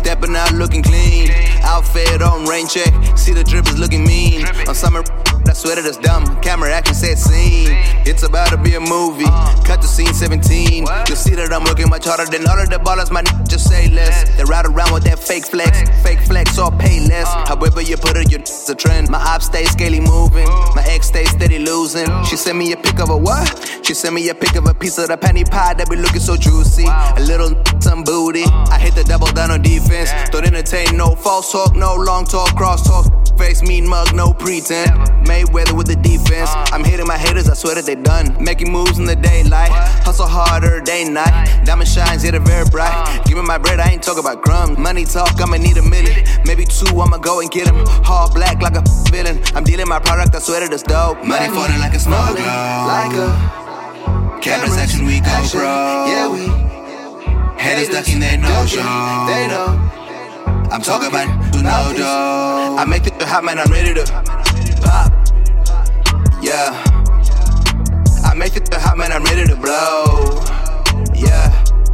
stepping out looking clean. Outfit on rain check, see the drip is looking mean. On summer, I swear that it's dumb. Camera action set scene. It's about to be a movie. Cut to scene 17. You'll see that I'm looking much harder than all of the ballers. My just say less. They ride around with that fake flex or pay less. However you put it, it's a trend. My ops stay scaly moving. My ex stay steady losing. She sent me a pic of a what? She sent me a pic of a piece of the penny pie that be looking so juicy. A little some booty. I hit the double down on defense. Don't entertain no false talk, no long talk, cross talk. Face mean mug, no pretend. Mayweather with the defense. I'm hitting my haters, I swear that they done. Making moves in the daylight. Hustle harder, day night. Diamond shines, yeah, they're very bright. Give me my bread, I ain't talking about crumbs. Money talk, I'ma need $1 million. Maybe 2, I'ma go and get 'em. All black like a villain. I'm dealing my product, I swear that it's dope. Money falling like a snow globe. Like a camera section, we go bro. Yeah, we haters ducking, they know show. They know. I'm talking about to know though. I make it hot, man, I'm ready to pop. Yeah. I make it hot, man, I'm ready to blow. Yeah.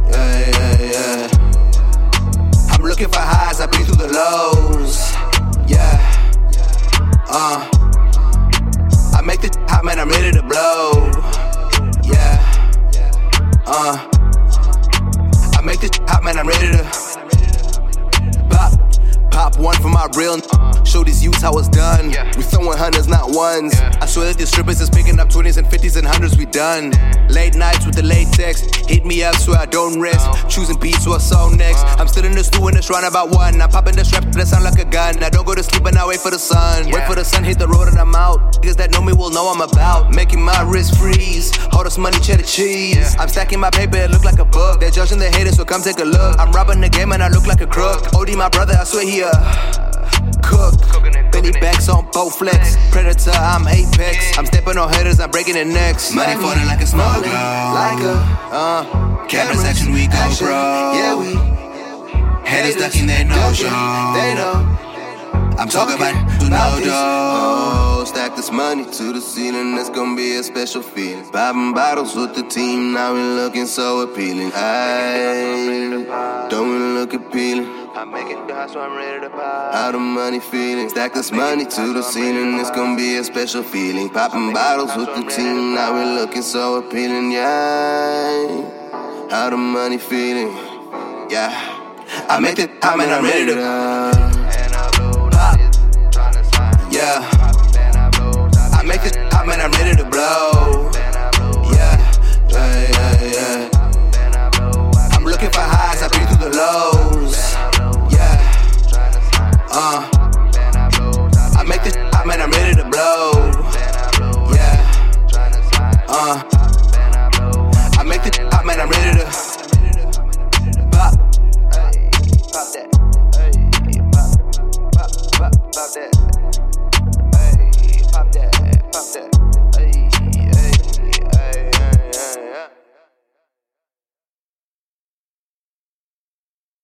I'm looking for highs, I've been through the lows. Yeah. I make it hot, man, I'm ready to blow. Yeah. I make it hot, man, I'm ready to pop one for my real. Show these youths how it's done. We throwing hundreds, not ones. I swear that these strippers is picking up 20s and 50s and 100s. We done. Late nights with the latex. Hit me up so I don't rest. Choosing beats to a song next. I'm still in the stew and it's round about 1. I'm popping the strap that sound like a gun. I don't go to sleep and I wait for the sun. Wait for the sun, hit the road and I'm out. Niggas that know me will know I'm about making my wrist freeze. Hold us money, cheddar cheese. I'm stacking my paper, it look like a book. They're judging the haters, so come take a look. I'm robbing the game and I look like a crook. OD my brother, I swear he cook. Benny banks on both flex. Predator, I'm Apex. I'm stepping on haters, I'm breaking their necks. Money falling like a snow globe. Like a camera section, we go bro. Yeah, we haters ducking, they know show. They know. I'm talking about to know though. Stack this money to the ceiling, it's gonna be a special feeling. Popping bottles with the team, now we looking so appealing. Don't we look appealing? I make it die, so I'm ready to pop. How the money feeling? Stack this money to the ceiling, it's gonna be a special feeling. Popping bottles with the team, now we looking so appealing. Yeah, how the money feeling? Yeah, I make it hot, man, I'm ready to pop. Yeah, I make it hot, man, I'm ready to blow.